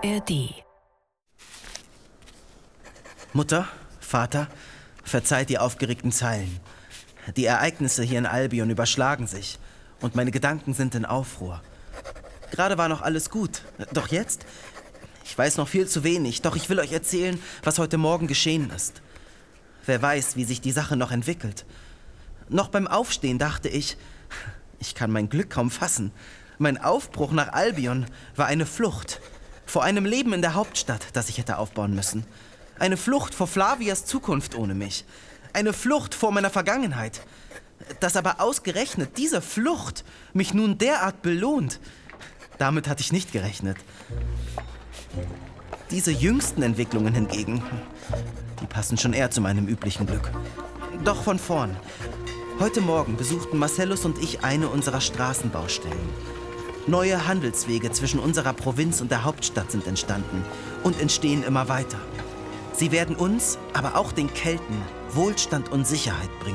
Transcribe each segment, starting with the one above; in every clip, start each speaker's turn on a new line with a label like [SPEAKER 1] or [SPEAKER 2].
[SPEAKER 1] ARD.
[SPEAKER 2] Mutter, Vater, verzeiht die aufgeregten Zeilen. Die Ereignisse hier in Albion überschlagen sich und meine Gedanken sind in Aufruhr. Gerade war noch alles gut, doch jetzt? Ich weiß noch viel zu wenig, doch ich will euch erzählen, was heute Morgen geschehen ist. Wer weiß, wie sich die Sache noch entwickelt. Noch beim Aufstehen dachte ich kann mein Glück kaum fassen. Mein Aufbruch nach Albion war eine Flucht vor einem Leben in der Hauptstadt, das ich hätte aufbauen müssen. Eine Flucht vor Flavias Zukunft ohne mich. Eine Flucht vor meiner Vergangenheit. Dass aber ausgerechnet diese Flucht mich nun derart belohnt, damit hatte ich nicht gerechnet. Diese jüngsten Entwicklungen hingegen, die passen schon eher zu meinem üblichen Glück. Doch von vorn. Heute Morgen besuchten Marcellus und ich eine unserer Straßenbaustellen. Neue Handelswege zwischen unserer Provinz und der Hauptstadt sind entstanden und entstehen immer weiter. Sie werden uns, aber auch den Kelten, Wohlstand und Sicherheit bringen.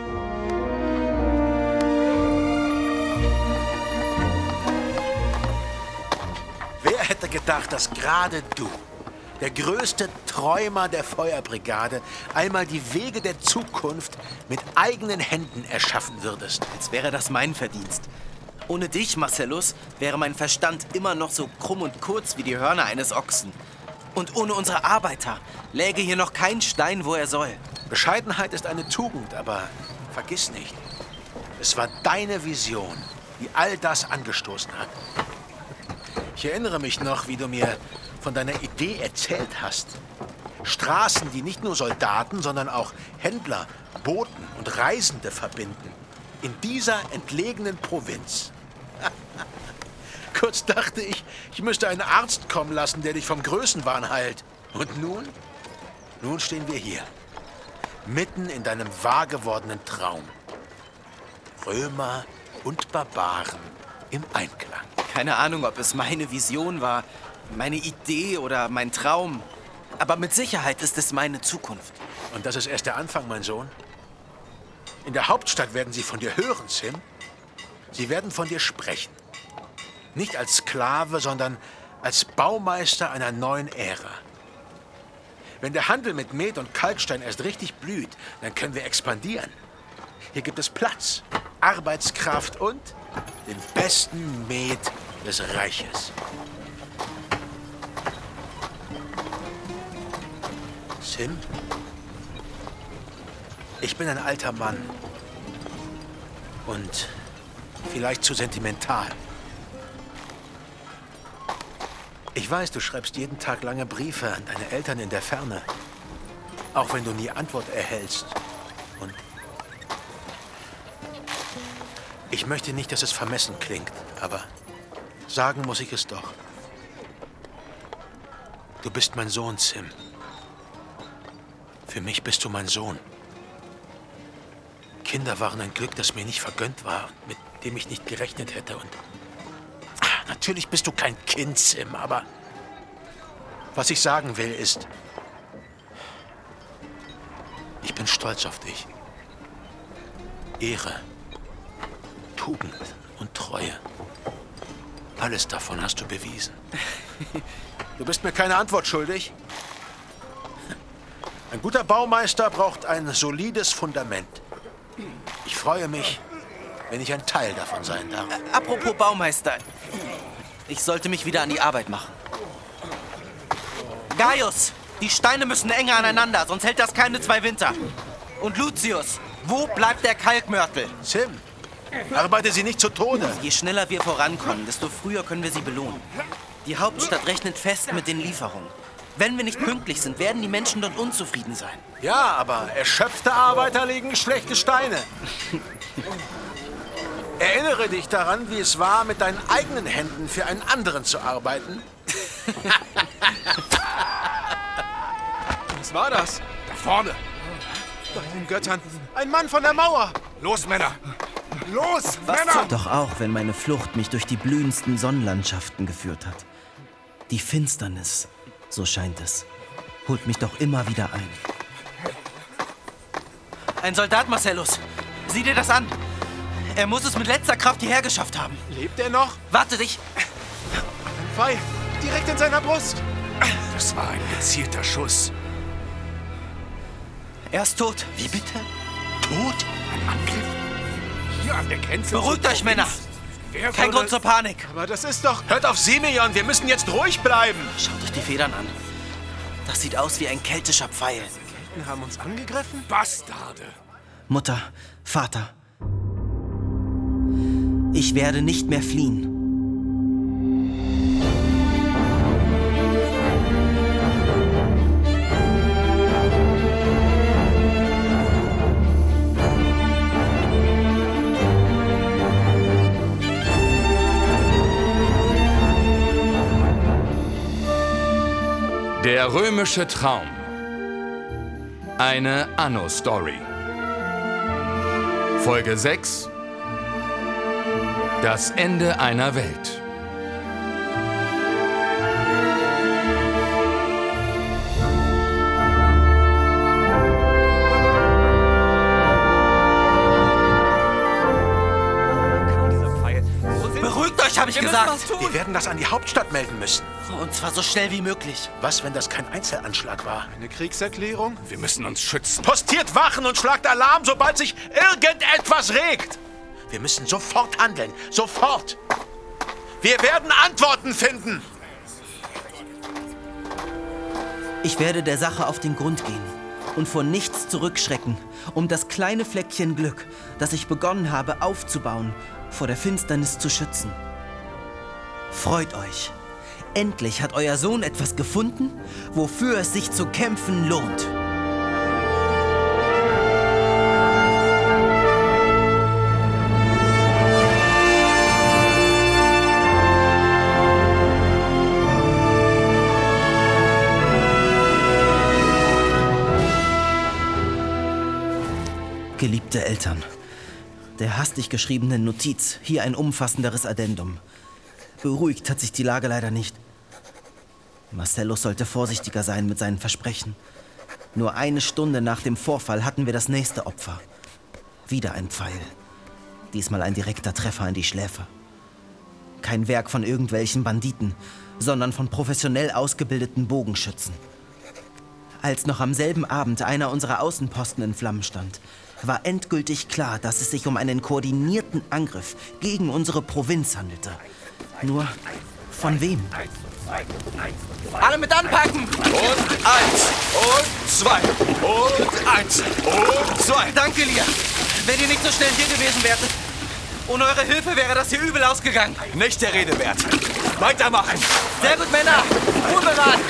[SPEAKER 3] Wer hätte gedacht, dass gerade du, der größte Träumer der Feuerbrigade, einmal die Wege der Zukunft mit eigenen Händen erschaffen würdest?
[SPEAKER 2] Als wäre das mein Verdienst. Ohne dich, Marcellus, wäre mein Verstand immer noch so krumm und kurz wie die Hörner eines Ochsen. Und ohne unsere Arbeiter läge hier noch kein Stein, wo er soll.
[SPEAKER 3] Bescheidenheit ist eine Tugend, aber vergiss nicht, es war deine Vision, die all das angestoßen hat. Ich erinnere mich noch, wie du mir von deiner Idee erzählt hast. Straßen, die nicht nur Soldaten, sondern auch Händler, Boten und Reisende verbinden. In dieser entlegenen Provinz. Kurz dachte ich, ich müsste einen Arzt kommen lassen, der dich vom Größenwahn heilt. Und nun? Nun stehen wir hier. Mitten in deinem wahrgewordenen Traum. Römer und Barbaren im Einklang.
[SPEAKER 2] Keine Ahnung, ob es meine Vision war, meine Idee oder mein Traum. Aber mit Sicherheit ist es meine Zukunft.
[SPEAKER 3] Und das ist erst der Anfang, mein Sohn. In der Hauptstadt werden sie von dir hören, Sim. Sie werden von dir sprechen. Nicht als Sklave, sondern als Baumeister einer neuen Ära. Wenn der Handel mit Met und Kalkstein erst richtig blüht, dann können wir expandieren. Hier gibt es Platz, Arbeitskraft und den besten Met des Reiches. Sim, ich bin ein alter Mann und vielleicht zu sentimental. Ich weiß, du schreibst jeden Tag lange Briefe an deine Eltern in der Ferne, auch wenn du nie Antwort erhältst. Und ich möchte nicht, dass es vermessen klingt, aber sagen muss ich es doch. Du bist mein Sohn, Sim. Für mich bist du mein Sohn. Kinder waren ein Glück, das mir nicht vergönnt war und mit dem ich nicht gerechnet hätte. Und natürlich bist du kein Kind, Sim, aber was ich sagen will ist, ich bin stolz auf dich. Ehre, Tugend und Treue. Alles davon hast du bewiesen. Du bist mir keine Antwort schuldig. Ein guter Baumeister braucht ein solides Fundament. Ich freue mich, wenn ich ein Teil davon sein darf.
[SPEAKER 2] Apropos Baumeister, ich sollte mich wieder an die Arbeit machen. Gaius, die Steine müssen enger aneinander, sonst hält das keine 2 Winter. Und Lucius, wo bleibt der Kalkmörtel?
[SPEAKER 3] Sim, arbeite sie nicht zu Tode.
[SPEAKER 2] Je schneller wir vorankommen, desto früher können wir sie belohnen. Die Hauptstadt rechnet fest mit den Lieferungen. Wenn wir nicht pünktlich sind, werden die Menschen dort unzufrieden sein.
[SPEAKER 3] Ja, aber erschöpfte Arbeiter legen schlechte Steine. Erinnere dich daran, wie es war, mit deinen eigenen Händen für einen anderen zu arbeiten.
[SPEAKER 4] Was war das? Da vorne. Bei den Göttern. Ein Mann von der Mauer. Los, Männer. Los, Männer!
[SPEAKER 2] Doch auch, wenn meine Flucht mich durch die blühendsten Sonnenlandschaften geführt hat. Die Finsternis, so scheint es, holt mich doch immer wieder ein. Ein Soldat, Marcellus. Sieh dir das an. Er muss es mit letzter Kraft hierher geschafft haben.
[SPEAKER 4] Lebt er noch?
[SPEAKER 2] Warte dich.
[SPEAKER 4] Ein Pfeil. Direkt in seiner Brust.
[SPEAKER 1] Das war ein gezielter Schuss.
[SPEAKER 2] Er ist tot.
[SPEAKER 3] Wie bitte? Tot?
[SPEAKER 1] Ein Angriff? Hier an der Grenze.
[SPEAKER 2] Beruhigt euch, Männer.
[SPEAKER 1] Wer
[SPEAKER 2] Kein
[SPEAKER 1] würde-
[SPEAKER 2] Grund zur Panik.
[SPEAKER 4] Aber das ist doch...
[SPEAKER 3] Hört auf Simeon, wir müssen jetzt ruhig bleiben.
[SPEAKER 2] Schaut euch die Federn an. Das sieht aus wie ein keltischer Pfeil.
[SPEAKER 4] Die haben uns angegriffen?
[SPEAKER 1] Bastarde.
[SPEAKER 2] Mutter, Vater. Ich werde nicht mehr fliehen.
[SPEAKER 1] Der römische Traum. Eine Anno-Story. Folge 6. Das Ende einer Welt.
[SPEAKER 2] Beruhigt euch, habe ich gesagt.
[SPEAKER 3] Wir werden das an die Hauptstadt melden müssen.
[SPEAKER 2] Und zwar so schnell wie möglich.
[SPEAKER 3] Was, wenn das kein Einzelanschlag war?
[SPEAKER 4] Eine Kriegserklärung?
[SPEAKER 1] Wir müssen uns schützen.
[SPEAKER 3] Postiert Wachen und schlagt Alarm, sobald sich irgendetwas regt. Wir müssen sofort handeln. Sofort. Wir werden Antworten finden.
[SPEAKER 2] Ich werde der Sache auf den Grund gehen und vor nichts zurückschrecken, um das kleine Fleckchen Glück, das ich begonnen habe aufzubauen, vor der Finsternis zu schützen. Freut euch. Endlich hat euer Sohn etwas gefunden, wofür es sich zu kämpfen lohnt. Geliebte Eltern, der hastig geschriebenen Notiz, hier ein umfassenderes Addendum. Beruhigt hat sich die Lage leider nicht. Marcellus sollte vorsichtiger sein mit seinen Versprechen. Nur eine Stunde nach dem Vorfall hatten wir das nächste Opfer. Wieder ein Pfeil. Diesmal ein direkter Treffer in die Schläfe. Kein Werk von irgendwelchen Banditen, sondern von professionell ausgebildeten Bogenschützen. Als noch am selben Abend einer unserer Außenposten in Flammen stand, war endgültig klar, dass es sich um einen koordinierten Angriff gegen unsere Provinz handelte. Nur von wem? Alle mit anpacken!
[SPEAKER 1] Und 1 und 2 und 1 und 2.
[SPEAKER 2] Danke, Lia. Wenn ihr nicht so schnell hier gewesen wärt, ohne eure Hilfe wäre das hier übel ausgegangen.
[SPEAKER 1] Nicht der Rede wert. Weitermachen.
[SPEAKER 2] Sehr gut, Männer. Ruhe bewahren.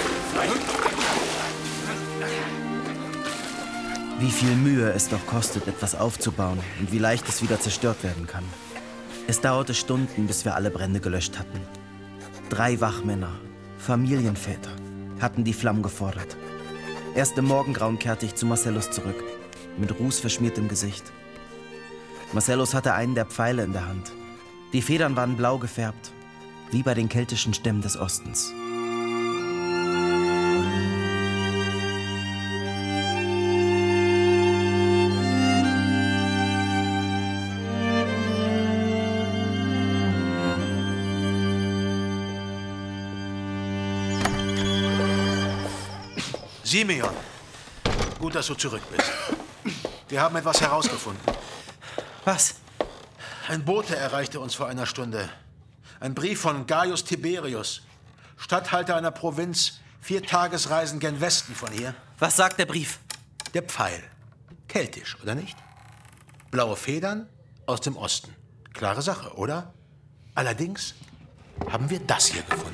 [SPEAKER 2] Wie viel Mühe es doch kostet, etwas aufzubauen und wie leicht es wieder zerstört werden kann. Es dauerte Stunden, bis wir alle Brände gelöscht hatten. 3 Wachmänner, Familienväter, hatten die Flammen gefordert. Erst im Morgengrauen kehrte ich zu Marcellus zurück, mit rußverschmiertem Gesicht. Marcellus hatte einen der Pfeile in der Hand. Die Federn waren blau gefärbt, wie bei den keltischen Stämmen des Ostens.
[SPEAKER 3] Simeon, gut, dass du zurück bist. Wir haben etwas herausgefunden.
[SPEAKER 2] Was?
[SPEAKER 3] Ein Bote erreichte uns vor einer Stunde. Ein Brief von Gaius Tiberius, Statthalter einer Provinz, 4 Tagesreisen gen Westen von hier.
[SPEAKER 2] Was sagt der Brief?
[SPEAKER 3] Der Pfeil. Keltisch, oder nicht? Blaue Federn aus dem Osten. Klare Sache, oder? Allerdings haben wir das hier gefunden.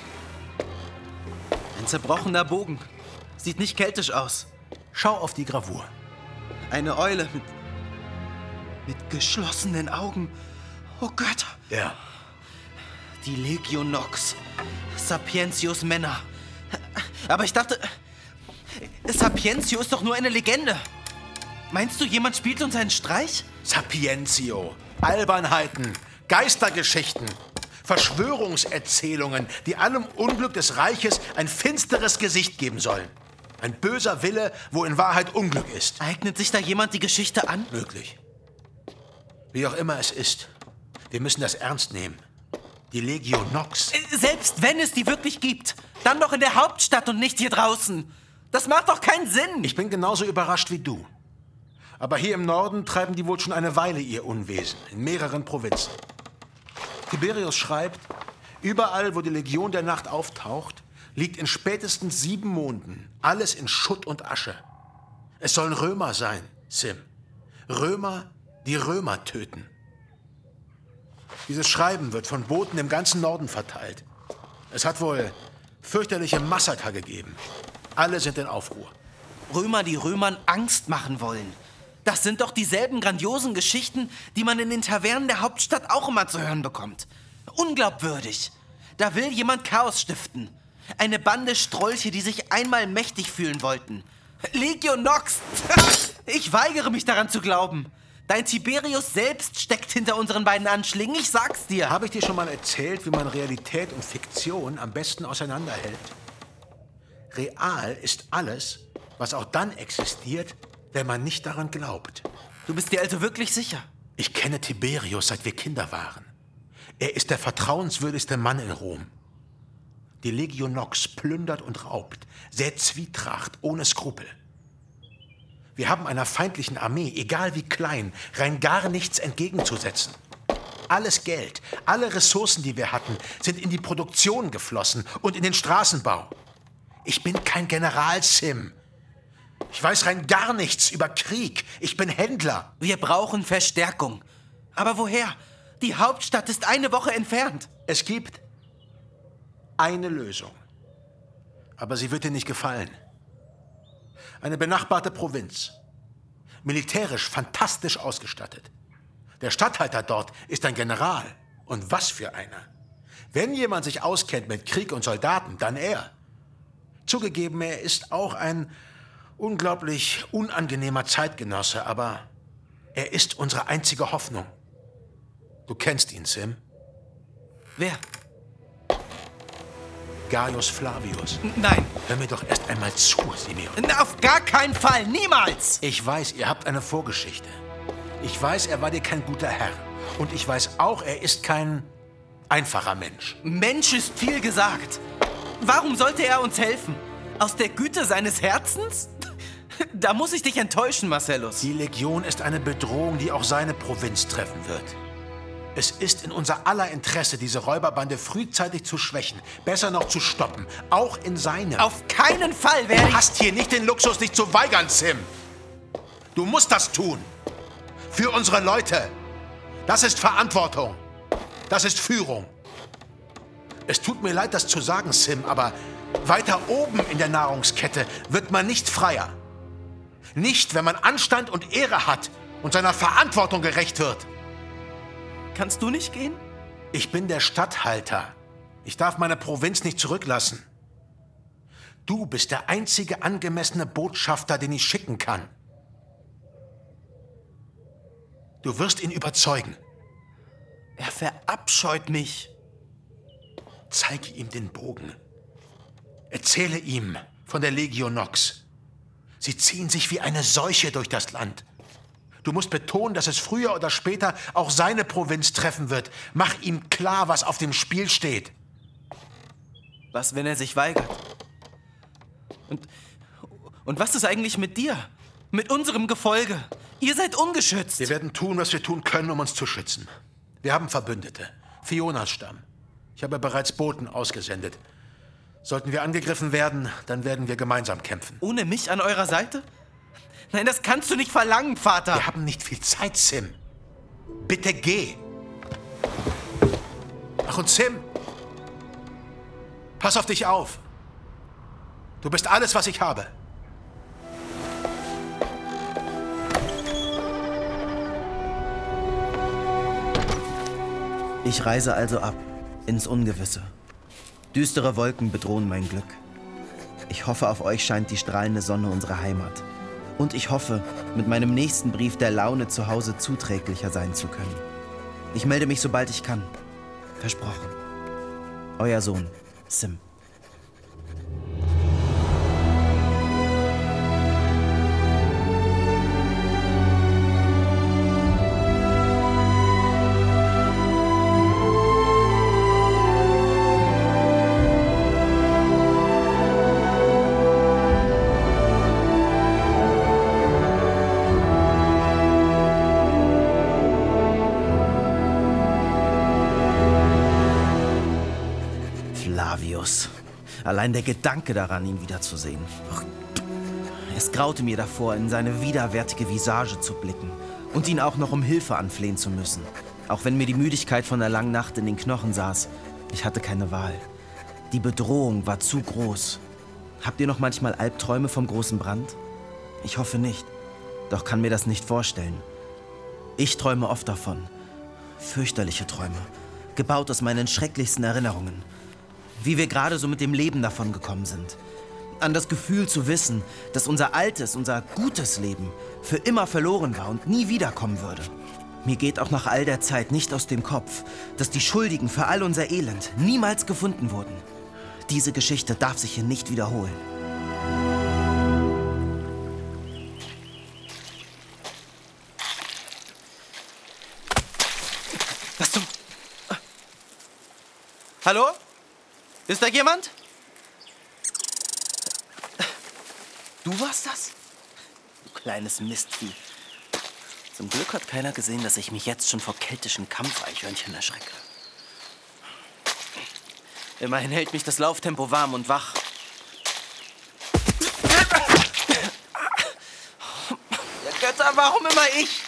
[SPEAKER 2] Ein zerbrochener Bogen. Sieht nicht keltisch aus.
[SPEAKER 3] Schau auf die Gravur.
[SPEAKER 2] Eine Eule mit geschlossenen Augen. Oh Götter.
[SPEAKER 3] Ja.
[SPEAKER 2] Die Legio Nox. Sapientius Männer. Aber ich dachte, Sapientio ist doch nur eine Legende. Meinst du, jemand spielt uns einen Streich?
[SPEAKER 3] Sapientio. Albernheiten. Geistergeschichten. Verschwörungserzählungen, die allem Unglück des Reiches ein finsteres Gesicht geben sollen. Ein böser Wille, wo in Wahrheit Unglück ist.
[SPEAKER 2] Eignet sich da jemand die Geschichte an?
[SPEAKER 3] Möglich. Wie auch immer es ist, wir müssen das ernst nehmen. Die Legion Nox.
[SPEAKER 2] Selbst wenn es die wirklich gibt, dann doch in der Hauptstadt und nicht hier draußen. Das macht doch keinen Sinn.
[SPEAKER 3] Ich bin genauso überrascht wie du. Aber hier im Norden treiben die wohl schon eine Weile ihr Unwesen, in mehreren Provinzen. Tiberius schreibt, überall, wo die Legion der Nacht auftaucht, liegt in spätestens 7 Monden alles in Schutt und Asche. Es sollen Römer sein, Sim. Römer, die Römer töten. Dieses Schreiben wird von Boten im ganzen Norden verteilt. Es hat wohl fürchterliche Massaker gegeben. Alle sind in Aufruhr.
[SPEAKER 2] Römer, die Römern Angst machen wollen. Das sind doch dieselben grandiosen Geschichten, die man in den Tavernen der Hauptstadt auch immer zu hören bekommt. Unglaubwürdig. Da will jemand Chaos stiften. Eine Bande Strolche, die sich einmal mächtig fühlen wollten. Legion Nox! Ich weigere mich daran zu glauben. Dein Tiberius selbst steckt hinter unseren beiden Anschlägen, ich sag's dir.
[SPEAKER 3] Habe ich dir schon mal erzählt, wie man Realität und Fiktion am besten auseinanderhält? Real ist alles, was auch dann existiert, wenn man nicht daran glaubt.
[SPEAKER 2] Du bist dir also wirklich sicher?
[SPEAKER 3] Ich kenne Tiberius, seit wir Kinder waren. Er ist der vertrauenswürdigste Mann in Rom. Die Legion Nox plündert und raubt, sät Zwietracht ohne Skrupel. Wir haben einer feindlichen Armee, egal wie klein, rein gar nichts entgegenzusetzen. Alles Geld, alle Ressourcen, die wir hatten, sind in die Produktion geflossen und in den Straßenbau. Ich bin kein General, Sim. Ich weiß rein gar nichts über Krieg. Ich bin Händler.
[SPEAKER 2] Wir brauchen Verstärkung. Aber woher? Die Hauptstadt ist eine Woche entfernt.
[SPEAKER 3] Es gibt eine Lösung. Aber sie wird dir nicht gefallen. Eine benachbarte Provinz. Militärisch fantastisch ausgestattet. Der Statthalter dort ist ein General. Und was für einer. Wenn jemand sich auskennt mit Krieg und Soldaten, dann er. Zugegeben, er ist auch ein unglaublich unangenehmer Zeitgenosse, aber er ist unsere einzige Hoffnung. Du kennst ihn, Sim.
[SPEAKER 2] Wer?
[SPEAKER 3] Gaius Flavius.
[SPEAKER 2] Nein.
[SPEAKER 3] Hör mir doch erst einmal zu, Simeon.
[SPEAKER 2] Auf gar keinen Fall. Niemals.
[SPEAKER 3] Ich weiß, ihr habt eine Vorgeschichte. Ich weiß, er war dir kein guter Herr. Und ich weiß auch, er ist kein einfacher Mensch.
[SPEAKER 2] Mensch ist viel gesagt. Warum sollte er uns helfen? Aus der Güte seines Herzens? Da muss ich dich enttäuschen, Marcellus.
[SPEAKER 3] Die Legion ist eine Bedrohung, die auch seine Provinz treffen wird. Es ist in unser aller Interesse, diese Räuberbande frühzeitig zu schwächen, besser noch zu stoppen, auch in seinem.
[SPEAKER 2] Auf keinen Fall werde ich...
[SPEAKER 3] Du hast hier nicht den Luxus, dich zu weigern, Sim. Du musst das tun. Für unsere Leute. Das ist Verantwortung. Das ist Führung. Es tut mir leid, das zu sagen, Sim, aber weiter oben in der Nahrungskette wird man nicht freier. Nicht, wenn man Anstand und Ehre hat und seiner Verantwortung gerecht wird.
[SPEAKER 2] Kannst du nicht gehen?
[SPEAKER 3] Ich bin der Statthalter. Ich darf meine Provinz nicht zurücklassen. Du bist der einzige angemessene Botschafter, den ich schicken kann. Du wirst ihn überzeugen.
[SPEAKER 2] Er verabscheut mich.
[SPEAKER 3] Zeige ihm den Bogen. Erzähle ihm von der Legion Nox. Sie ziehen sich wie eine Seuche durch das Land. Du musst betonen, dass es früher oder später auch seine Provinz treffen wird. Mach ihm klar, was auf dem Spiel steht.
[SPEAKER 2] Was, wenn er sich weigert? Und was ist eigentlich mit dir? Mit unserem Gefolge? Ihr seid ungeschützt.
[SPEAKER 3] Wir werden tun, was wir tun können, um uns zu schützen. Wir haben Verbündete. Fionas Stamm. Ich habe bereits Boten ausgesendet. Sollten wir angegriffen werden, dann werden wir gemeinsam kämpfen.
[SPEAKER 2] Ohne mich an eurer Seite? Nein, das kannst du nicht verlangen, Vater.
[SPEAKER 3] Wir haben nicht viel Zeit, Sim. Bitte geh. Ach, und Sim, pass auf dich auf. Du bist alles, was ich habe.
[SPEAKER 2] Ich reise also ab, ins Ungewisse. Düstere Wolken bedrohen mein Glück. Ich hoffe, auf euch scheint die strahlende Sonne unserer Heimat. Und ich hoffe, mit meinem nächsten Brief der Laune zu Hause zuträglicher sein zu können. Ich melde mich, sobald ich kann. Versprochen. Euer Sohn, Sim. Flavius. Allein der Gedanke daran, ihn wiederzusehen. Es graute mir davor, in seine widerwärtige Visage zu blicken und ihn auch noch um Hilfe anflehen zu müssen. Auch wenn mir die Müdigkeit von der langen Nacht in den Knochen saß. Ich hatte keine Wahl. Die Bedrohung war zu groß. Habt ihr noch manchmal Albträume vom großen Brand? Ich hoffe nicht, doch kann mir das nicht vorstellen. Ich träume oft davon. Fürchterliche Träume, gebaut aus meinen schrecklichsten Erinnerungen. Wie wir gerade so mit dem Leben davon gekommen sind. An das Gefühl zu wissen, dass unser altes, unser gutes Leben für immer verloren war und nie wiederkommen würde. Mir geht auch nach all der Zeit nicht aus dem Kopf, dass die Schuldigen für all unser Elend niemals gefunden wurden. Diese Geschichte darf sich hier nicht wiederholen. Was zum... Hallo? Ist da jemand? Du warst das? Du kleines Mistvieh. Zum Glück hat keiner gesehen, dass ich mich jetzt schon vor keltischen Kampfeichhörnchen erschrecke. Immerhin hält mich das Lauftempo warm und wach. Der Götter, warum immer ich?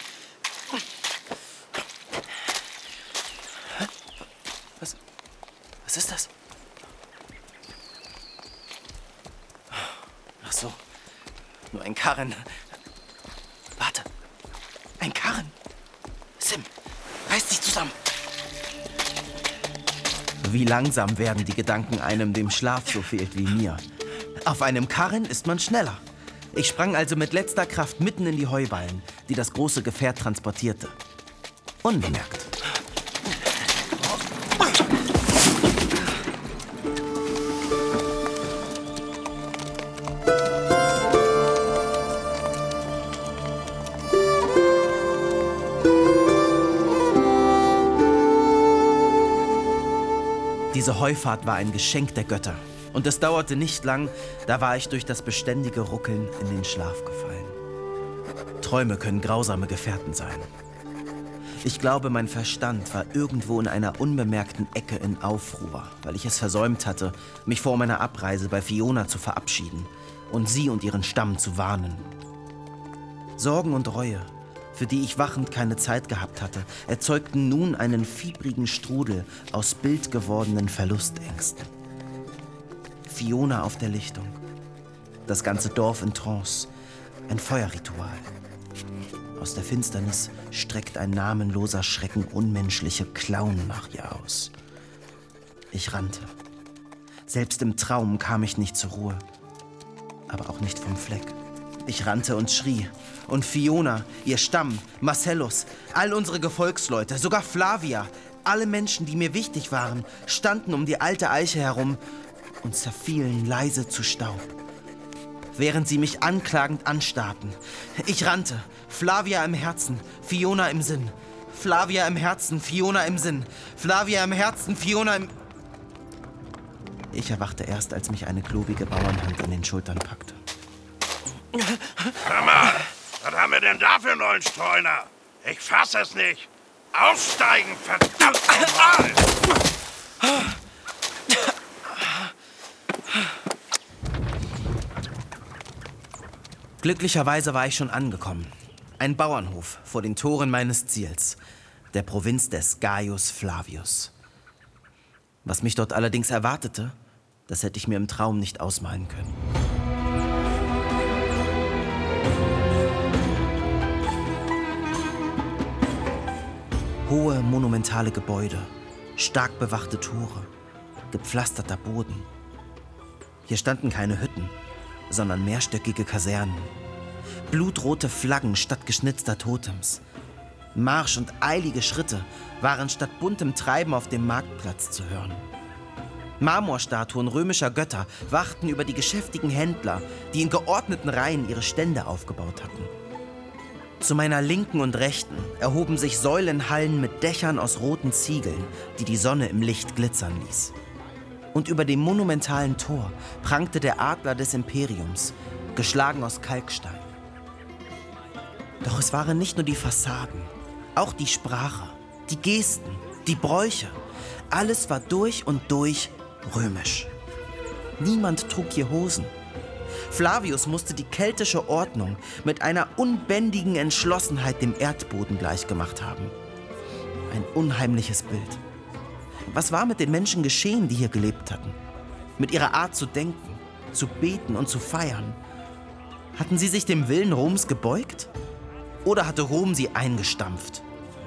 [SPEAKER 2] Was ist das? Ach so, nur ein Karren. Warte, ein Karren. Sim, reiß dich zusammen. Wie langsam werden die Gedanken einem, dem Schlaf so fehlt wie mir. Auf einem Karren ist man schneller. Ich sprang also mit letzter Kraft mitten in die Heuballen, die das große Gefährt transportierte. Unbemerkt. Diese Heufahrt war ein Geschenk der Götter. Und es dauerte nicht lang, da war ich durch das beständige Ruckeln in den Schlaf gefallen. Träume können grausame Gefährten sein. Ich glaube, mein Verstand war irgendwo in einer unbemerkten Ecke in Aufruhr, weil ich es versäumt hatte, mich vor meiner Abreise bei Fiona zu verabschieden und sie und ihren Stamm zu warnen. Sorgen und Reue, für die ich wachend keine Zeit gehabt hatte, erzeugten nun einen fiebrigen Strudel aus bildgewordenen Verlustängsten. Fiona auf der Lichtung, das ganze Dorf in Trance, ein Feuerritual. Aus der Finsternis streckt ein namenloser Schrecken unmenschliche Klauen nach ihr aus. Ich rannte. Selbst im Traum kam ich nicht zur Ruhe, aber auch nicht vom Fleck. Ich rannte und schrie. Und Fiona, ihr Stamm, Marcellus, all unsere Gefolgsleute, sogar Flavia, alle Menschen, die mir wichtig waren, standen um die alte Eiche herum und zerfielen leise zu Staub, während sie mich anklagend anstarrten. Ich rannte, Flavia im Herzen, Fiona im Sinn. Flavia im Herzen, Fiona im Sinn. Flavia im Herzen, Fiona im... Ich erwachte erst, als mich eine klobige Bauernhand an den Schultern packte.
[SPEAKER 5] Hör mal, was haben wir denn da für einen neuen Streuner? Ich fass es nicht. Aussteigen, verdammt nochmal!
[SPEAKER 2] Glücklicherweise war ich schon angekommen. Ein Bauernhof vor den Toren meines Ziels, der Provinz des Gaius Flavius. Was mich dort allerdings erwartete, das hätte ich mir im Traum nicht ausmalen können. Hohe, monumentale Gebäude, stark bewachte Tore, gepflasterter Boden. Hier standen keine Hütten, sondern mehrstöckige Kasernen. Blutrote Flaggen statt geschnitzter Totems. Marsch und eilige Schritte waren statt buntem Treiben auf dem Marktplatz zu hören. Marmorstatuen römischer Götter wachten über die geschäftigen Händler, die in geordneten Reihen ihre Stände aufgebaut hatten. Zu meiner Linken und Rechten erhoben sich Säulenhallen mit Dächern aus roten Ziegeln, die die Sonne im Licht glitzern ließ. Und über dem monumentalen Tor prangte der Adler des Imperiums, geschlagen aus Kalkstein. Doch es waren nicht nur die Fassaden, auch die Sprache, die Gesten, die Bräuche. Alles war durch und durch römisch. Niemand trug hier Hosen. Flavius musste die keltische Ordnung mit einer unbändigen Entschlossenheit dem Erdboden gleichgemacht haben. Ein unheimliches Bild. Was war mit den Menschen geschehen, die hier gelebt hatten? Mit ihrer Art zu denken, zu beten und zu feiern? Hatten sie sich dem Willen Roms gebeugt? Oder hatte Rom sie eingestampft?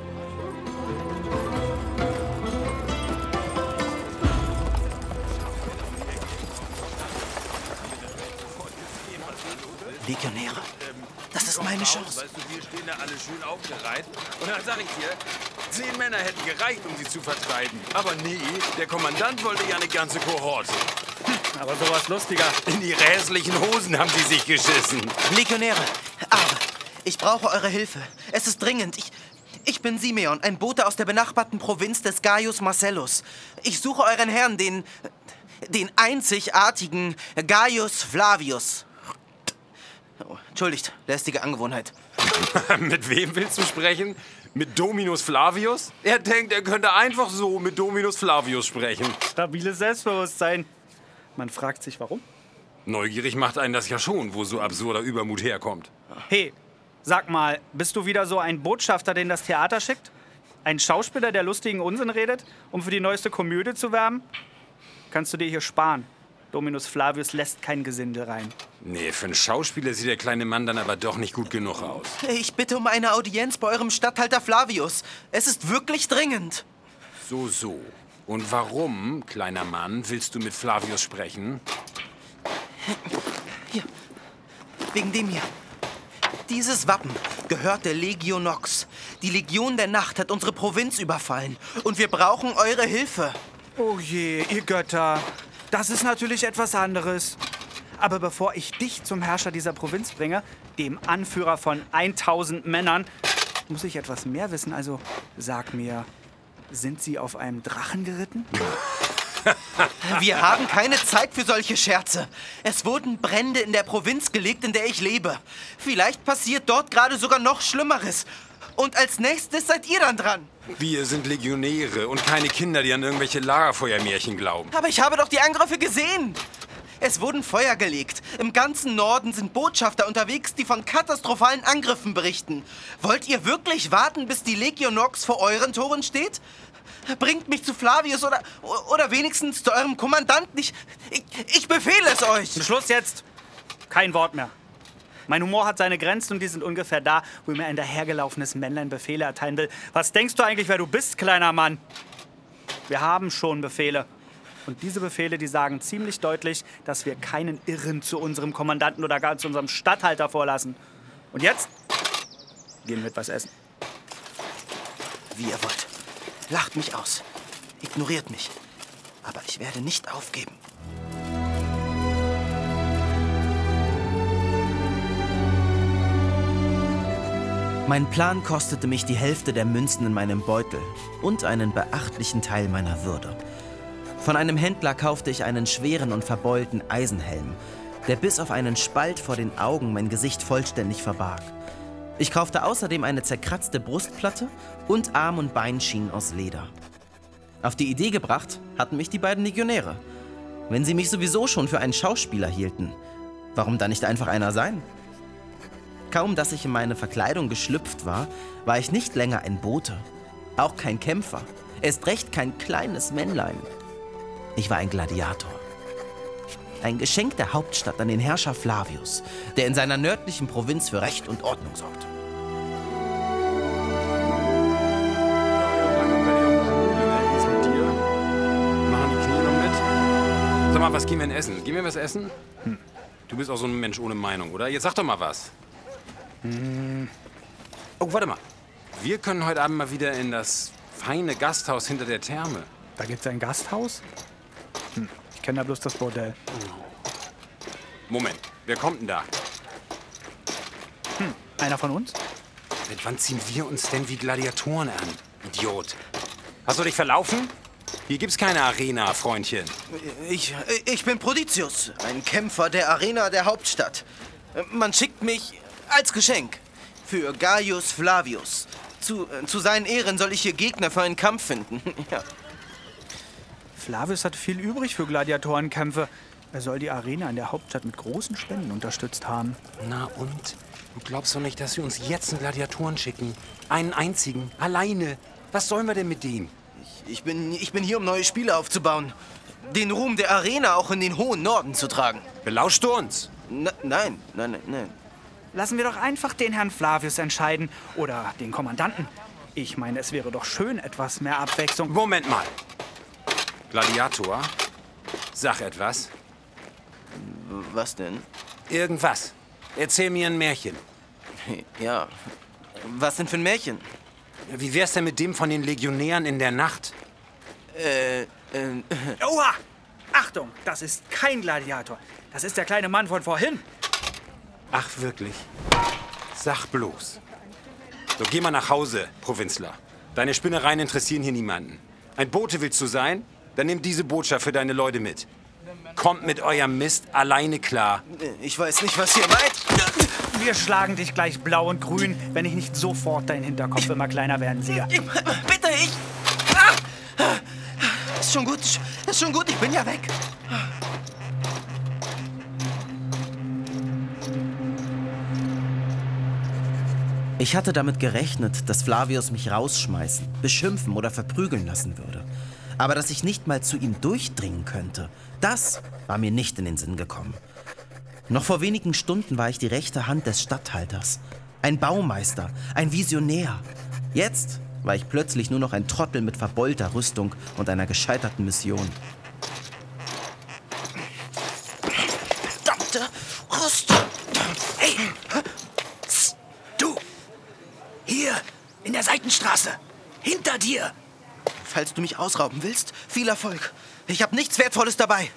[SPEAKER 2] Legionäre, das ist meine Chance.
[SPEAKER 1] Weißt du, wir stehen da alle schön aufgereiht. Und dann sag ich dir, 10 Männer hätten gereicht, um sie zu vertreiben. Aber nee, der Kommandant wollte ja eine ganze Kohorte.
[SPEAKER 6] Aber sowas lustiger.
[SPEAKER 1] In ihre hässlichen Hosen haben sie sich geschissen.
[SPEAKER 2] Legionäre, aber ich brauche eure Hilfe. Es ist dringend. Ich bin Simeon, ein Bote aus der benachbarten Provinz des Gaius Marcellus. Ich suche euren Herrn, den einzigartigen Gaius Flavius. Oh, entschuldigt, lästige Angewohnheit.
[SPEAKER 1] Mit wem willst du sprechen? Mit Dominus Flavius? Er denkt, er könnte einfach so mit Dominus Flavius sprechen.
[SPEAKER 6] Stabiles Selbstbewusstsein. Man fragt sich, warum.
[SPEAKER 1] Neugierig macht einen das ja schon, wo so absurder Übermut herkommt.
[SPEAKER 6] Hey, sag mal, bist du wieder so ein Botschafter, den das Theater schickt? Ein Schauspieler, der lustigen Unsinn redet, um für die neueste Komödie zu werben? Kannst du dir hier sparen. Dominus Flavius lässt kein Gesindel rein.
[SPEAKER 1] Nee, für einen Schauspieler sieht der kleine Mann dann aber doch nicht gut genug aus.
[SPEAKER 2] Ich bitte um eine Audienz bei eurem Statthalter Flavius. Es ist wirklich dringend.
[SPEAKER 1] So. Und warum, kleiner Mann, willst du mit Flavius sprechen?
[SPEAKER 2] Hier, wegen dem hier. Dieses Wappen gehört der Legio Nox. Die Legion der Nacht hat unsere Provinz überfallen. Und wir brauchen eure Hilfe.
[SPEAKER 6] Oh je, ihr Götter. Das ist natürlich etwas anderes. Aber bevor ich dich zum Herrscher dieser Provinz bringe, dem Anführer von 1000 Männern, muss ich etwas mehr wissen. Also sag mir, sind Sie auf einem Drachen geritten?
[SPEAKER 2] Wir haben keine Zeit für solche Scherze. Es wurden Brände in der Provinz gelegt, in der ich lebe. Vielleicht passiert dort gerade sogar noch Schlimmeres. Und als nächstes seid ihr dann dran.
[SPEAKER 1] Wir sind Legionäre und keine Kinder, die an irgendwelche Lagerfeuermärchen glauben.
[SPEAKER 2] Aber ich habe doch die Angriffe gesehen. Es wurden Feuer gelegt. Im ganzen Norden sind Botschafter unterwegs, die von katastrophalen Angriffen berichten. Wollt ihr wirklich warten, bis die Legion Nox vor euren Toren steht? Bringt mich zu Flavius oder wenigstens zu eurem Kommandanten. Ich befehle es euch.
[SPEAKER 6] Schluss jetzt. Kein Wort mehr. Mein Humor hat seine Grenzen und die sind ungefähr da, wo mir ein dahergelaufenes Männlein Befehle erteilen will. Was denkst du eigentlich, wer du bist, kleiner Mann? Wir haben schon Befehle. Und diese Befehle, die sagen ziemlich deutlich, dass wir keinen Irren zu unserem Kommandanten oder gar zu unserem Statthalter vorlassen. Und jetzt gehen wir etwas essen.
[SPEAKER 2] Wie ihr wollt. Lacht mich aus. Ignoriert mich. Aber ich werde nicht aufgeben. Mein Plan kostete mich die Hälfte der Münzen in meinem Beutel und einen beachtlichen Teil meiner Würde. Von einem Händler kaufte ich einen schweren und verbeulten Eisenhelm, der bis auf einen Spalt vor den Augen mein Gesicht vollständig verbarg. Ich kaufte außerdem eine zerkratzte Brustplatte und Arm- und Beinschienen aus Leder. Auf die Idee gebracht hatten mich die beiden Legionäre. Wenn sie mich sowieso schon für einen Schauspieler hielten, warum dann nicht einfach einer sein? Kaum, dass ich in meine Verkleidung geschlüpft war, war ich nicht länger ein Bote, auch kein Kämpfer, erst recht kein kleines Männlein. Ich war ein Gladiator. Ein Geschenk der Hauptstadt an den Herrscher Flavius, der in seiner nördlichen Provinz für Recht und Ordnung sorgt.
[SPEAKER 1] Machen die Knie noch mit? Sag mal, was gehen wir denn essen? Gehen wir was essen? Du bist auch so ein Mensch ohne Meinung, oder? Jetzt sag doch mal was. Oh, warte mal. Wir können heute Abend mal wieder in das feine Gasthaus hinter der Therme.
[SPEAKER 6] Da gibt's ein Gasthaus? Ich kenne da bloß das Bordell.
[SPEAKER 1] Moment, wer kommt denn da?
[SPEAKER 6] Einer von uns?
[SPEAKER 1] Seit wann ziehen wir uns denn wie Gladiatoren an? Idiot. Hast du dich verlaufen? Hier gibt's keine Arena, Freundchen.
[SPEAKER 2] Ich bin Proditius, ein Kämpfer der Arena der Hauptstadt. Man schickt mich als Geschenk für Gaius Flavius. Zu seinen Ehren soll ich hier Gegner für einen Kampf finden. Ja.
[SPEAKER 6] Flavius hat viel übrig für Gladiatorenkämpfe. Er soll die Arena in der Hauptstadt mit großen Spenden unterstützt haben.
[SPEAKER 7] Na und? Du glaubst doch nicht, dass sie uns jetzt einen Gladiatoren schicken? Einen einzigen, alleine. Was sollen wir denn mit dem?
[SPEAKER 2] Ich bin hier, um neue Spiele aufzubauen. Den Ruhm der Arena auch in den hohen Norden zu tragen.
[SPEAKER 7] Belauscht du uns?
[SPEAKER 2] Nein.
[SPEAKER 6] Lassen wir doch einfach den Herrn Flavius entscheiden. Oder den Kommandanten. Ich meine, es wäre doch schön, etwas mehr Abwechslung.
[SPEAKER 7] Moment mal. Gladiator, sag etwas.
[SPEAKER 2] Was denn?
[SPEAKER 7] Irgendwas. Erzähl mir ein Märchen.
[SPEAKER 2] Ja, was denn für ein Märchen?
[SPEAKER 7] Wie wär's denn mit dem von den Legionären in der Nacht?
[SPEAKER 6] Oha! Achtung, das ist kein Gladiator. Das ist der kleine Mann von vorhin.
[SPEAKER 7] Ach, wirklich? Sag bloß. So, geh mal nach Hause, Provinzler. Deine Spinnereien interessieren hier niemanden. Ein Bote willst du sein? Dann nimm diese Botschaft für deine Leute mit. Kommt mit eurem Mist alleine klar.
[SPEAKER 2] Ich weiß nicht, was ihr meint.
[SPEAKER 6] Wir schlagen dich gleich blau und grün, wenn ich nicht sofort deinen Hinterkopf immer kleiner werden sehe.
[SPEAKER 2] Bitte, Ist schon gut, ich bin ja weg. Ich hatte damit gerechnet, dass Flavius mich rausschmeißen, beschimpfen oder verprügeln lassen würde. Aber dass ich nicht mal zu ihm durchdringen könnte, das war mir nicht in den Sinn gekommen. Noch vor wenigen Stunden war ich die rechte Hand des Statthalters. Ein Baumeister, ein Visionär. Jetzt war ich plötzlich nur noch ein Trottel mit verbeulter Rüstung und einer gescheiterten Mission. Verdammte Rüstung!
[SPEAKER 8] Hey! Du! Hier, in der Seitenstraße! Hinter dir!
[SPEAKER 2] Falls du mich ausrauben willst, viel Erfolg. Ich habe nichts Wertvolles dabei.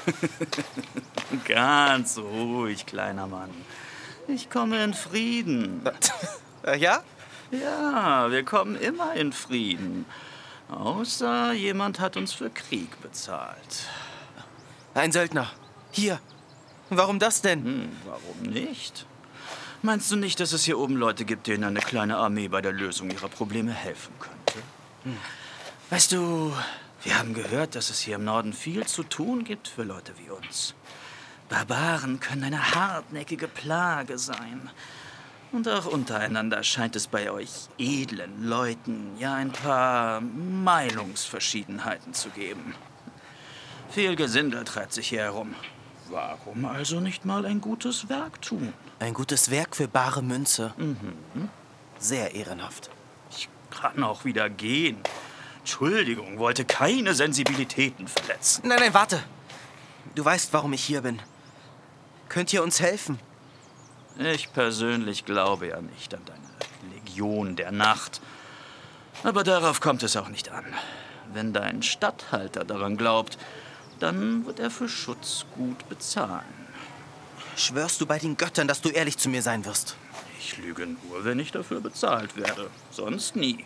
[SPEAKER 9] Ganz ruhig, kleiner Mann. Ich komme in Frieden.
[SPEAKER 2] Ja?
[SPEAKER 9] Ja, wir kommen immer in Frieden. Außer jemand hat uns für Krieg bezahlt.
[SPEAKER 2] Ein Söldner. Hier. Warum das denn?
[SPEAKER 9] Warum nicht? Meinst du nicht, dass es hier oben Leute gibt, denen eine kleine Armee bei der Lösung ihrer Probleme helfen könnte? Weißt du, wir haben gehört, dass es hier im Norden viel zu tun gibt für Leute wie uns. Barbaren können eine hartnäckige Plage sein. Und auch untereinander scheint es bei euch edlen Leuten ja ein paar Meinungsverschiedenheiten zu geben. Viel Gesindel treibt sich hier herum. Warum also nicht mal ein gutes Werk tun?
[SPEAKER 2] Ein gutes Werk für bare Münze. Sehr ehrenhaft.
[SPEAKER 9] Ich kann auch wieder gehen. Entschuldigung, wollte keine Sensibilitäten verletzen.
[SPEAKER 2] Nein, warte. Du weißt, warum ich hier bin. Könnt ihr uns helfen?
[SPEAKER 9] Ich persönlich glaube ja nicht an deine Legion der Nacht. Aber darauf kommt es auch nicht an. Wenn dein Statthalter daran glaubt, dann wird er für Schutz gut bezahlen.
[SPEAKER 2] Schwörst du bei den Göttern, dass du ehrlich zu mir sein wirst?
[SPEAKER 9] Ich lüge nur, wenn ich dafür bezahlt werde. Sonst nie.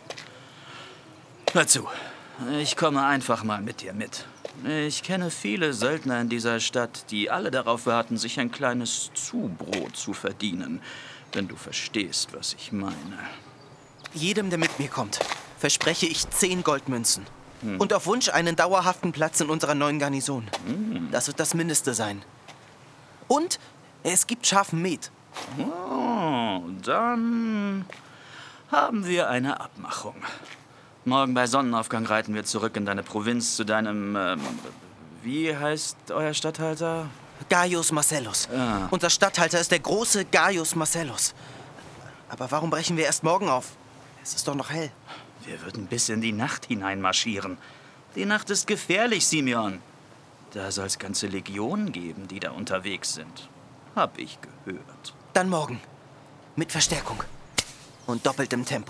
[SPEAKER 9] Hör zu, ich komme einfach mal mit dir mit. Ich kenne viele Söldner in dieser Stadt, die alle darauf warten, sich ein kleines Zubrot zu verdienen. Wenn du verstehst, was ich meine.
[SPEAKER 2] Jedem, der mit mir kommt, verspreche ich 10 Goldmünzen. Und auf Wunsch einen dauerhaften Platz in unserer neuen Garnison. Das wird das Mindeste sein. Und es gibt scharfen Met.
[SPEAKER 9] Oh, dann haben wir eine Abmachung. Morgen bei Sonnenaufgang reiten wir zurück in deine Provinz zu deinem, wie heißt euer Statthalter?
[SPEAKER 2] Gaius Marcellus.
[SPEAKER 9] Ja.
[SPEAKER 2] Unser Statthalter ist der große Gaius Marcellus. Aber warum brechen wir erst morgen auf? Es ist doch noch hell.
[SPEAKER 9] Wir würden bis in die Nacht hineinmarschieren. Die Nacht ist gefährlich, Simeon. Da soll es ganze Legionen geben, die da unterwegs sind. Hab ich gehört.
[SPEAKER 2] Dann morgen. Mit Verstärkung. Und doppeltem Tempo.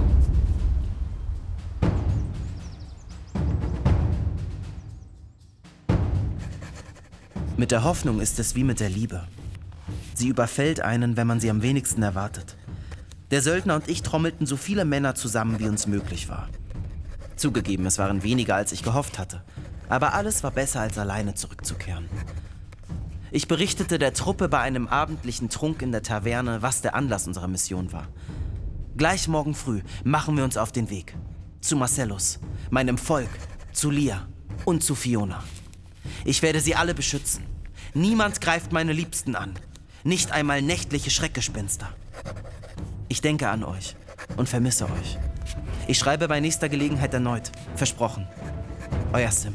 [SPEAKER 2] Mit der Hoffnung ist es wie mit der Liebe. Sie überfällt einen, wenn man sie am wenigsten erwartet. Der Söldner und ich trommelten so viele Männer zusammen, wie uns möglich war. Zugegeben, es waren weniger, als ich gehofft hatte. Aber alles war besser, als alleine zurückzukehren. Ich berichtete der Truppe bei einem abendlichen Trunk in der Taverne, was der Anlass unserer Mission war. Gleich morgen früh machen wir uns auf den Weg. Zu Marcellus, meinem Volk, zu Lia. und zu Fiona. Ich werde sie alle beschützen. Niemand greift meine Liebsten an. Nicht einmal nächtliche Schreckgespenster. Ich denke an euch und vermisse euch. Ich schreibe bei nächster Gelegenheit erneut. Versprochen. Euer Sim.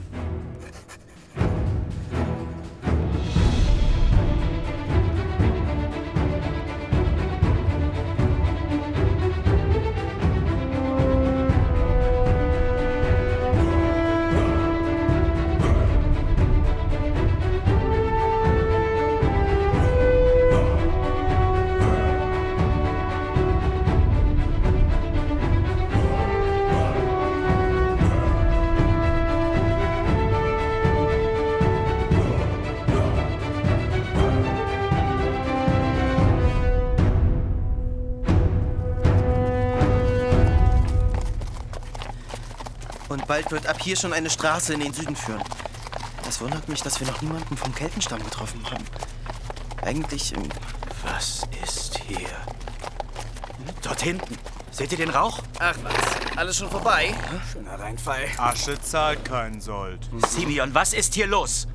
[SPEAKER 2] Und bald wird ab hier schon eine Straße in den Süden führen. Das wundert mich, dass wir noch niemanden vom Keltenstamm getroffen haben. Eigentlich...
[SPEAKER 9] Was ist hier? Dort hinten. Seht ihr den Rauch?
[SPEAKER 2] Ach was, alles schon vorbei?
[SPEAKER 9] Schöner Reinfall.
[SPEAKER 4] Asche zahlt keinen Sold.
[SPEAKER 9] Simeon, was ist hier los?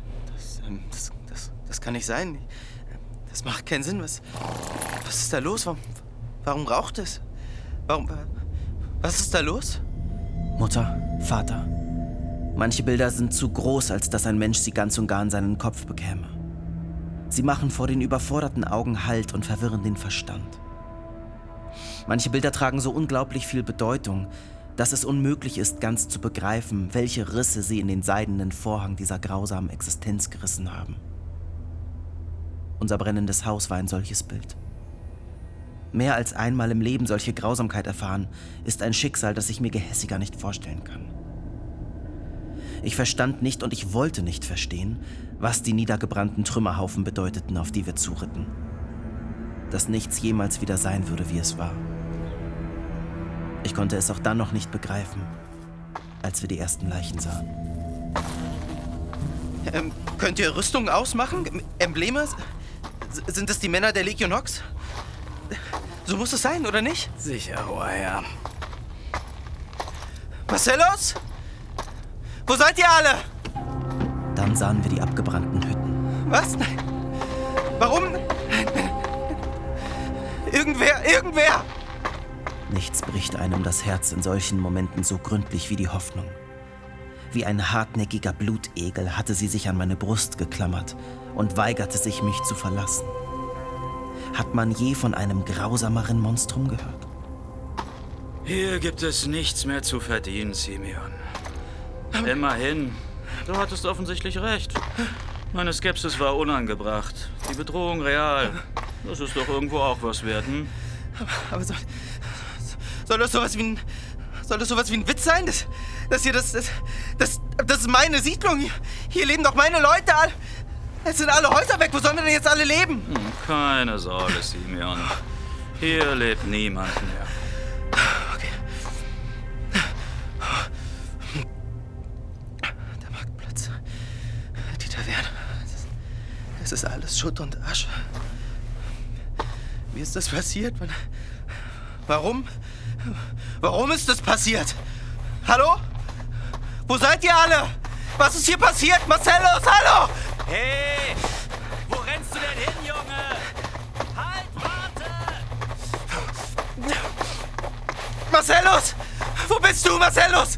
[SPEAKER 2] Das kann nicht sein. Das macht keinen Sinn. Was ist da los? Warum raucht es? Was ist da los? Mutter, Vater. Manche Bilder sind zu groß, als dass ein Mensch sie ganz und gar in seinen Kopf bekäme. Sie machen vor den überforderten Augen Halt und verwirren den Verstand. Manche Bilder tragen so unglaublich viel Bedeutung, dass es unmöglich ist, ganz zu begreifen, welche Risse sie in den seidenen Vorhang dieser grausamen Existenz gerissen haben. Unser brennendes Haus war ein solches Bild. Mehr als einmal im Leben solche Grausamkeit erfahren, ist ein Schicksal, das ich mir gehässiger nicht vorstellen kann. Ich verstand nicht und ich wollte nicht verstehen, was die niedergebrannten Trümmerhaufen bedeuteten, auf die wir zuritten. Dass nichts jemals wieder sein würde, wie es war. Ich konnte es auch dann noch nicht begreifen, als wir die ersten Leichen sahen. Könnt ihr Rüstungen ausmachen? Embleme? Sind es die Männer der Legion Nox? So muss es sein, oder nicht?
[SPEAKER 9] Sicher, hoher Herr.
[SPEAKER 2] Marcellos? Wo seid ihr alle? Dann sahen wir die abgebrannten Hütten. Was? Nein. Warum? Irgendwer! Nichts bricht einem das Herz in solchen Momenten so gründlich wie die Hoffnung. Wie ein hartnäckiger Blutegel hatte sie sich an meine Brust geklammert und weigerte sich, mich zu verlassen. Hat man je von einem grausameren Monstrum gehört?
[SPEAKER 9] Hier gibt es nichts mehr zu verdienen, Simeon. Immerhin, du hattest offensichtlich recht. Meine Skepsis war unangebracht. Die Bedrohung real. Das ist doch irgendwo auch was wert, hm?
[SPEAKER 2] Aber soll das sowas wie ein Witz sein? Das ist meine Siedlung. Hier leben doch meine Leute. Es sind alle Häuser weg. Wo sollen denn jetzt alle leben?
[SPEAKER 9] Keine Sorge, Simeon. Hier lebt niemand mehr.
[SPEAKER 2] Okay. Der Marktplatz. Die Taverne. Es ist alles Schutt und Asche. Wie ist das passiert? Warum? Warum ist das passiert? Hallo? Wo seid ihr alle? Was ist hier passiert? Marcellos, hallo!
[SPEAKER 6] Hey! Wo rennst du denn hin, Junge? Halt, warte!
[SPEAKER 2] Marcellos! Wo bist du, Marcellos?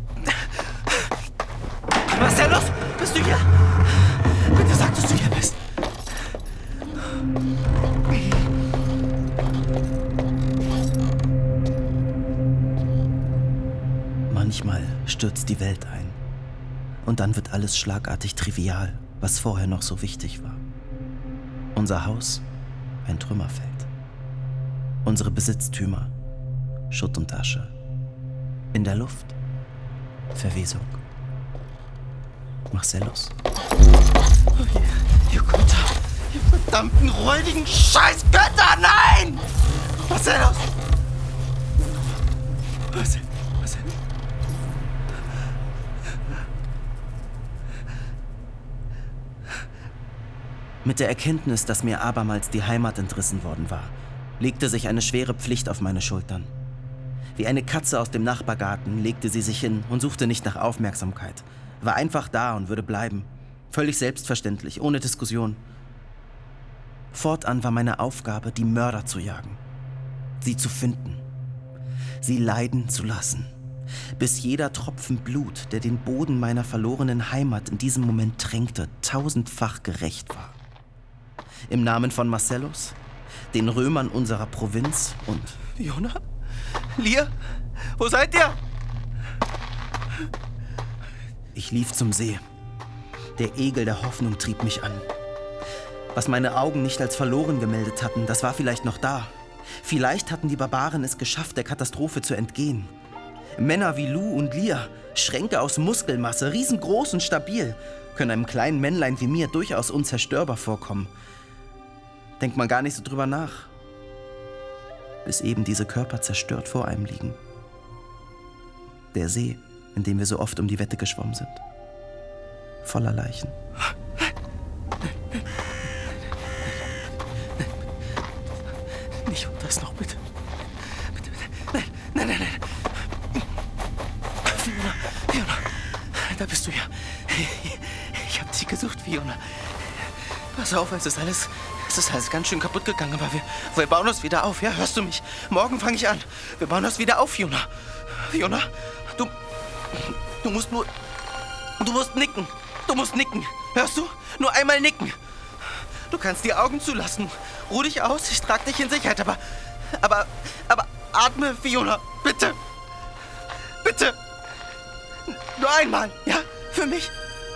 [SPEAKER 2] Marcellos, bist du hier? Bitte sag, dass du hier bist. Manchmal stürzt die Welt ein. Und dann wird alles schlagartig trivial, was vorher noch so wichtig war. Unser Haus, ein Trümmerfeld. Unsere Besitztümer, Schutt und Asche. In der Luft, Verwesung. Marcellos. Oh, ihr Götter, ihr verdammten, räudigen Scheißgötter, nein! Marcellos! Marcel. Mit der Erkenntnis, dass mir abermals die Heimat entrissen worden war, legte sich eine schwere Pflicht auf meine Schultern. Wie eine Katze aus dem Nachbargarten legte sie sich hin und suchte nicht nach Aufmerksamkeit, War einfach da und würde bleiben. Völlig selbstverständlich, ohne Diskussion. Fortan war meine Aufgabe, die Mörder zu jagen. Sie zu finden. Sie leiden zu lassen. Bis jeder Tropfen Blut, der den Boden meiner verlorenen Heimat in diesem Moment tränkte, tausendfach gerächt war. Im Namen von Marcellus, den Römern unserer Provinz und...
[SPEAKER 10] Fiona? Lia? Wo seid ihr?
[SPEAKER 2] Ich lief zum See. Der Egel der Hoffnung trieb mich an. Was meine Augen nicht als verloren gemeldet hatten, das war vielleicht noch da. Vielleicht hatten die Barbaren es geschafft, der Katastrophe zu entgehen. Männer wie Lou und Lia, Schränke aus Muskelmasse, riesengroß und stabil, können einem kleinen Männlein wie mir durchaus unzerstörbar vorkommen. Denkt man gar nicht so drüber nach. Bis eben diese Körper zerstört vor einem liegen. Der See, in dem wir so oft um die Wette geschwommen sind. Voller Leichen.
[SPEAKER 10] Nicht um das noch, bitte. Bitte, bitte. Nein. Fiona, da bist du ja. Ich hab dich gesucht, Fiona. Pass auf, es ist alles ganz schön kaputt gegangen, aber wir bauen uns wieder auf, ja? Hörst du mich? Morgen fange ich an. Wir bauen uns wieder auf, Fiona. Fiona, du musst nicken. Du musst nicken. Hörst du? Nur einmal nicken. Du kannst die Augen zulassen. Ruh dich aus, ich trage dich in Sicherheit, aber atme, Fiona, bitte. Bitte. Nur einmal, ja? Für mich.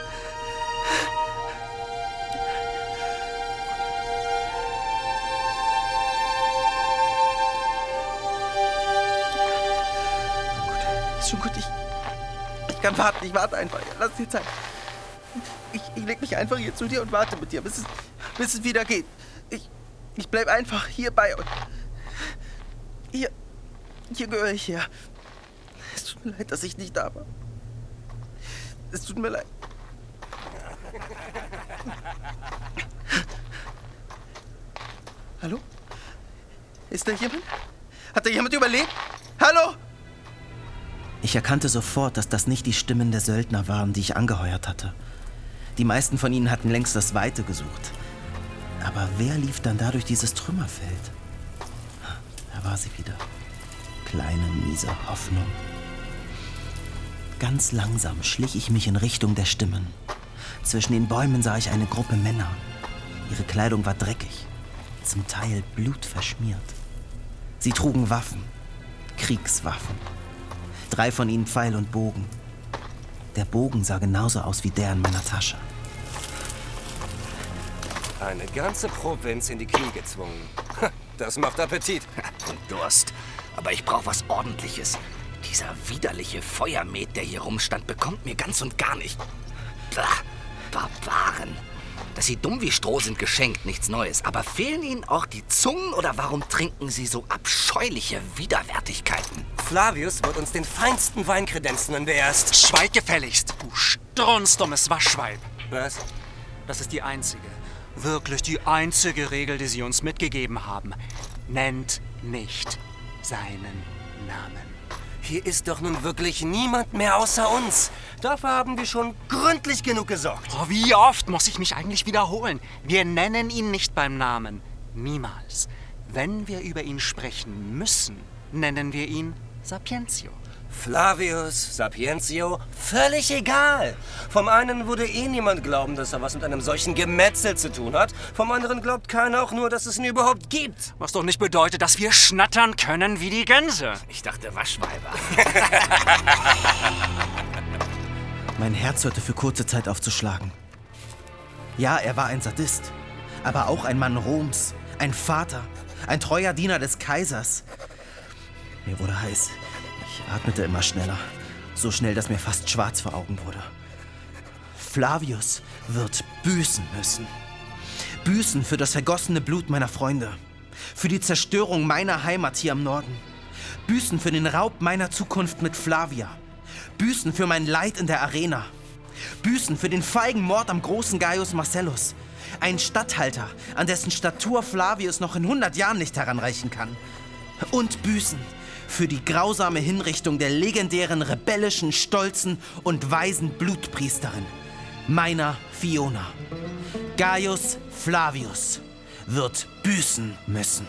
[SPEAKER 10] Ist schon gut, ich kann warten, ich warte einfach. Lass dir Zeit. Ich leg mich einfach hier zu dir und warte mit dir, bis es wieder geht. Ich bleib einfach hier bei euch. Hier gehöre ich her. Es tut mir leid, dass ich nicht da war. Es tut mir leid. Hallo? Ist da jemand? Hat da jemand überlebt? Hallo?
[SPEAKER 2] Ich erkannte sofort, dass das nicht die Stimmen der Söldner waren, die ich angeheuert hatte. Die meisten von ihnen hatten längst das Weite gesucht. Aber wer lief dann da durch dieses Trümmerfeld? Da war sie wieder. Kleine, miese Hoffnung. Ganz langsam schlich ich mich in Richtung der Stimmen. Zwischen den Bäumen sah ich eine Gruppe Männer. Ihre Kleidung war dreckig, zum Teil blutverschmiert. Sie trugen Waffen, Kriegswaffen. 3 von ihnen Pfeil und Bogen. Der Bogen sah genauso aus wie der in meiner Tasche.
[SPEAKER 11] Eine ganze Provinz in die Knie gezwungen. Das macht Appetit.
[SPEAKER 8] Und Durst. Aber ich brauche was Ordentliches. Dieser widerliche Feuermet, der hier rumstand, bekommt mir ganz und gar nicht. Bah, Barbaren. Dass sie dumm wie Stroh sind, geschenkt, nichts Neues. Aber fehlen ihnen auch die Zungen oder warum trinken sie so abscheuliche Widerwärtigkeiten?
[SPEAKER 11] Flavius wird uns den feinsten Wein kredenzen, wenn wir erst...
[SPEAKER 12] Schweig gefälligst, du strunzdummes Waschweib.
[SPEAKER 11] Was?
[SPEAKER 12] Das ist die einzige, wirklich die einzige Regel, die sie uns mitgegeben haben. Nennt nicht seinen Namen.
[SPEAKER 11] Hier ist doch nun wirklich niemand mehr außer uns. Dafür haben wir schon gründlich genug gesorgt.
[SPEAKER 12] Oh, wie oft muss ich mich eigentlich wiederholen? Wir nennen ihn nicht beim Namen. Niemals. Wenn wir über ihn sprechen müssen, nennen wir ihn Sapientio.
[SPEAKER 11] Flavius, Sapientio, völlig egal. Vom einen würde niemand glauben, dass er was mit einem solchen Gemetzel zu tun hat. Vom anderen glaubt keiner auch nur, dass es ihn überhaupt gibt.
[SPEAKER 12] Was doch nicht bedeutet, dass wir schnattern können wie die Gänse.
[SPEAKER 8] Ich dachte Waschweiber.
[SPEAKER 2] Mein Herz hörte für kurze Zeit auf zu schlagen. Ja, er war ein Sadist, aber auch ein Mann Roms, ein Vater, ein treuer Diener des Kaisers. Mir wurde heiß. Ich atmete immer schneller. So schnell, dass mir fast schwarz vor Augen wurde. Flavius wird büßen müssen. Büßen für das vergossene Blut meiner Freunde. Für die Zerstörung meiner Heimat hier im Norden. Büßen für den Raub meiner Zukunft mit Flavia. Büßen für mein Leid in der Arena. Büßen für den feigen Mord am großen Gaius Marcellus. Ein Statthalter, an dessen Statur Flavius noch in 100 Jahren nicht heranreichen kann. Und Büßen für die grausame Hinrichtung der legendären, rebellischen, stolzen und weisen Blutpriesterin, meiner Fiona. Gaius Flavius wird büßen müssen.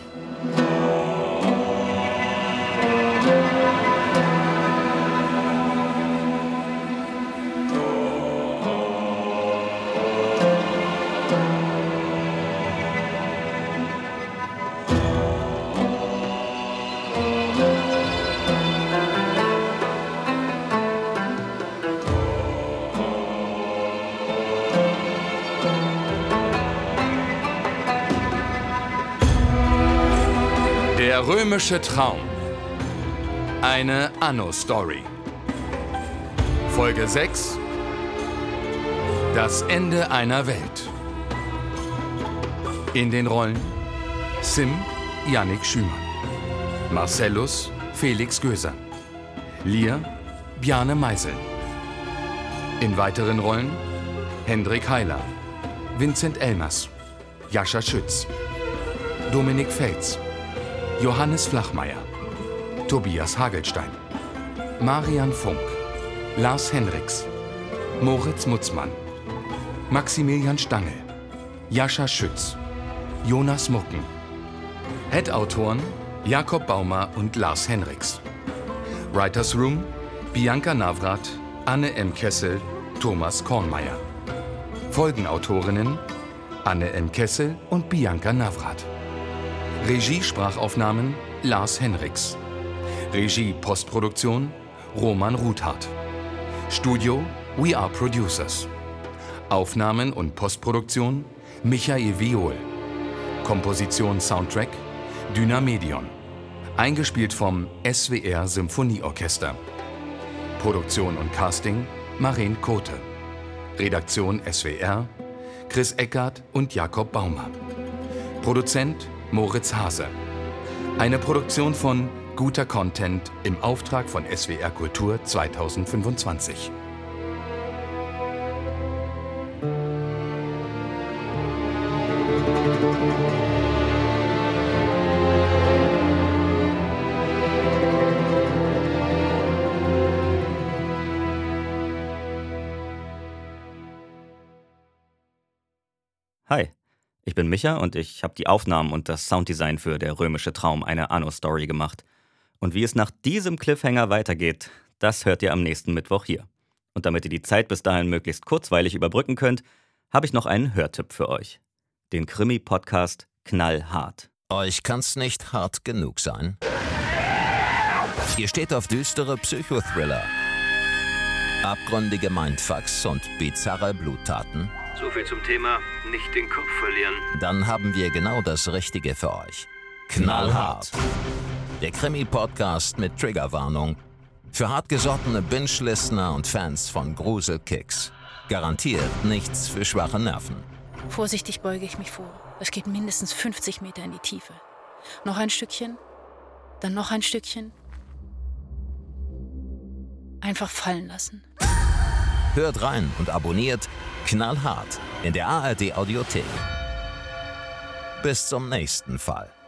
[SPEAKER 13] Der römische Traum. Eine Anno-Story. Folge 6. Das Ende einer Welt. In den Rollen Sim, Yannick Schümann. Marcellus, Felix Göser. Lear, Bjarne Meisel. In weiteren Rollen Hendrik Heiler, Vincent Elmers, Jascha Schütz, Dominik Feltz, Johannes Flachmeier, Tobias Hagelstein, Marian Funk, Lars Henriks, Moritz Mutzmann, Maximilian Stangl, Jascha Schütz, Jonas Mucken. Head-Autoren Jakob Baumer und Lars Henriks. Writers Room Bianca Navrat, Anne M. Kessel, Thomas Kornmeier. Folgenautorinnen Anne M. Kessel und Bianca Navrat. Regie-Sprachaufnahmen Lars Henriks. Regie-Postproduktion Roman Ruthardt. Studio We Are Producers. Aufnahmen und Postproduktion Michael Viol. Komposition Soundtrack Dynamedion. Eingespielt vom SWR Symphonieorchester. Produktion und Casting Maren Kote. Redaktion SWR Chris Eckert und Jakob Baumer. Produzent Moritz Hase. Eine Produktion von Guter Content im Auftrag von SWR Kultur 2025.
[SPEAKER 14] Hi, ich bin Micha und ich habe die Aufnahmen und das Sounddesign für Der römische Traum, eine Anno-Story gemacht. Und wie es nach diesem Cliffhanger weitergeht, das hört ihr am nächsten Mittwoch hier. Und damit ihr die Zeit bis dahin möglichst kurzweilig überbrücken könnt, habe ich noch einen Hörtipp für euch. Den Krimi-Podcast Knallhart.
[SPEAKER 15] Euch kann's nicht hart genug sein. Ihr steht auf düstere Psychothriller, abgründige Mindfucks und bizarre Bluttaten.
[SPEAKER 8] So viel zum Thema nicht den Kopf verlieren.
[SPEAKER 15] Dann haben wir genau das Richtige für euch. Knallhart. Der Krimi-Podcast mit Triggerwarnung. Für hartgesottene Binge-Listener und Fans von Gruselkicks. Garantiert nichts für schwache Nerven.
[SPEAKER 16] Vorsichtig beuge ich mich vor. Es geht mindestens 50 Meter in die Tiefe. Noch ein Stückchen, dann noch ein Stückchen. Einfach fallen lassen.
[SPEAKER 15] Hört rein und abonniert Knallhart in der ARD Audiothek. Bis zum nächsten Fall.